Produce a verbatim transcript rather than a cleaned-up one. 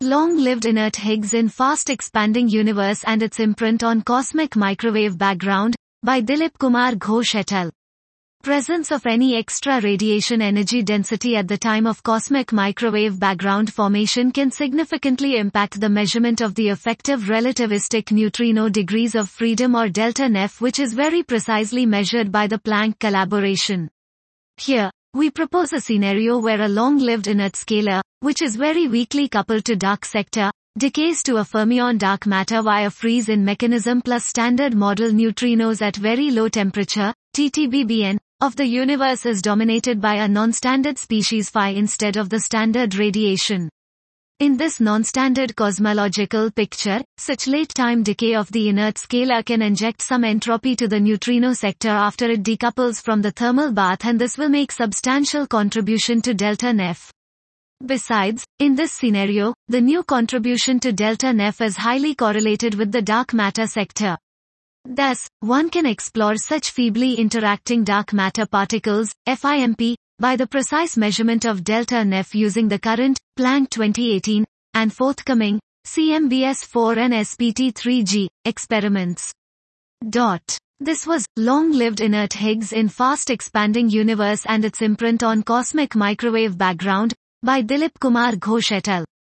Long-lived inert Higgs in Fast-Expanding Universe and its Imprint on Cosmic Microwave Background, by Dilip Kumar Ghosh et al. Presence of any extra radiation energy density at the time of cosmic microwave background formation can significantly impact the measurement of the effective relativistic neutrino degrees of freedom or delta Neff, which is very precisely measured by the Planck collaboration. Here, we propose a scenario where a long-lived inert scalar, which is very weakly coupled to dark sector, decays to a fermion dark matter via freeze-in mechanism plus standard model neutrinos at very low temperature, T T B B N, of the universe is dominated by a non-standard species phi instead of the standard radiation. In this non-standard cosmological picture, such late-time decay of the inert scalar can inject some entropy to the neutrino sector after it decouples from the thermal bath, and this will make substantial contribution to delta Neff. Besides, in this scenario, the new contribution to delta Neff is highly correlated with the dark matter sector. Thus, one can explore such feebly interacting dark matter particles, FIMP, by the precise measurement of delta Neff using the current, Planck twenty eighteen, and forthcoming, C M B S four and S P T three G, experiments. Dot. This was, Long-Lived Inert Higgs in Fast-Expanding Universe and its Imprint on Cosmic Microwave Background, by Dilip Kumar Ghosh et al.